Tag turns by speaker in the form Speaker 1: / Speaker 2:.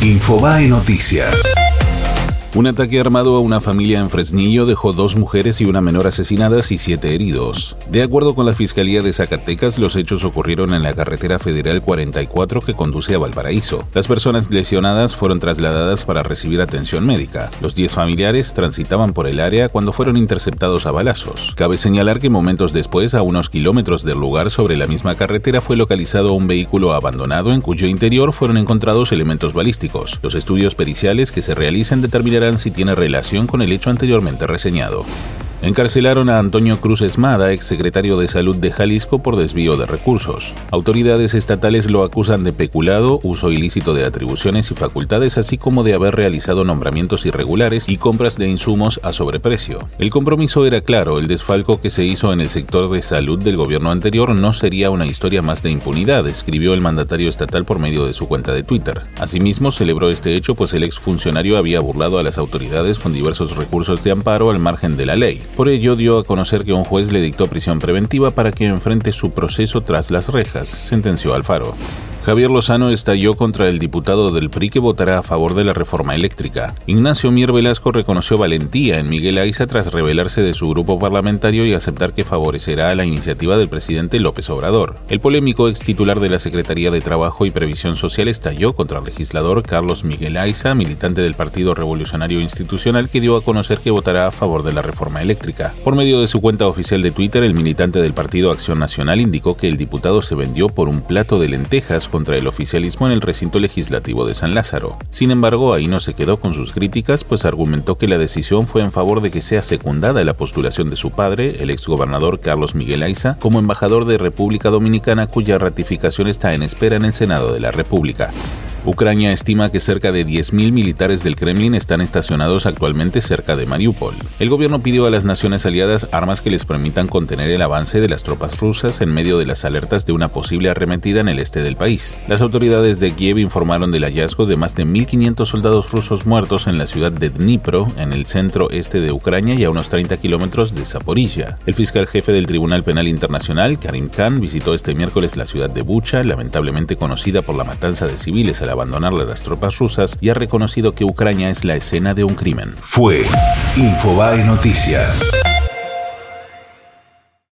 Speaker 1: Infobae Noticias.
Speaker 2: Un ataque armado a una familia en Fresnillo dejó 2 mujeres y una menor asesinadas y 7 heridos. De acuerdo con la Fiscalía de Zacatecas, los hechos ocurrieron en la carretera federal 44 que conduce a Valparaíso. Las personas lesionadas fueron trasladadas para recibir atención médica. Los 10 familiares transitaban por el área cuando fueron interceptados a balazos. Cabe señalar que momentos después, a unos kilómetros del lugar sobre la misma carretera, fue localizado un vehículo abandonado en cuyo interior fueron encontrados elementos balísticos. Los estudios periciales que se realicen determinarán si tiene relación con el hecho anteriormente reseñado. Encarcelaron a Antonio Cruz Esmada, exsecretario de Salud de Jalisco, por desvío de recursos. Autoridades estatales lo acusan de peculado, uso ilícito de atribuciones y facultades, así como de haber realizado nombramientos irregulares y compras de insumos a sobreprecio. El compromiso era claro: el desfalco que se hizo en el sector de salud del gobierno anterior no sería una historia más de impunidad, escribió el mandatario estatal por medio de su cuenta de Twitter. Asimismo, celebró este hecho pues el exfuncionario había burlado a las autoridades con diversos recursos de amparo al margen de la ley. Por ello, dio a conocer que un juez le dictó prisión preventiva para que enfrente su proceso tras las rejas, sentenció Alfaro. Javier Lozano estalló contra el diputado del PRI que votará a favor de la reforma eléctrica. Ignacio Mier Velasco reconoció valentía en Miguel Aiza tras rebelarse de su grupo parlamentario y aceptar que favorecerá a la iniciativa del presidente López Obrador. El polémico ex titular de la Secretaría de Trabajo y Previsión Social estalló contra el legislador Carlos Miguel Aiza, militante del Partido Revolucionario Institucional, que dio a conocer que votará a favor de la reforma eléctrica. Por medio de su cuenta oficial de Twitter, el militante del Partido Acción Nacional indicó que el diputado se vendió por un plato de lentejas contra el oficialismo en el recinto legislativo de San Lázaro. Sin embargo, ahí no se quedó con sus críticas, pues argumentó que la decisión fue en favor de que sea secundada la postulación de su padre, el exgobernador Carlos Miguel Aiza, como embajador de República Dominicana, cuya ratificación está en espera en el Senado de la República. Ucrania estima que cerca de 10.000 militares del Kremlin están estacionados actualmente cerca de Mariupol. El gobierno pidió a las naciones aliadas armas que les permitan contener el avance de las tropas rusas en medio de las alertas de una posible arremetida en el este del país. Las autoridades de Kiev informaron del hallazgo de más de 1.500 soldados rusos muertos en la ciudad de Dnipro, en el centro este de Ucrania y a unos 30 kilómetros de Zaporizhia. El fiscal jefe del Tribunal Penal Internacional, Karim Khan, visitó este miércoles la ciudad de Bucha, lamentablemente conocida por la matanza de civiles al abandonarle a las tropas rusas, y ha reconocido que Ucrania es la escena de un crimen.
Speaker 1: Fue Infobae Noticias.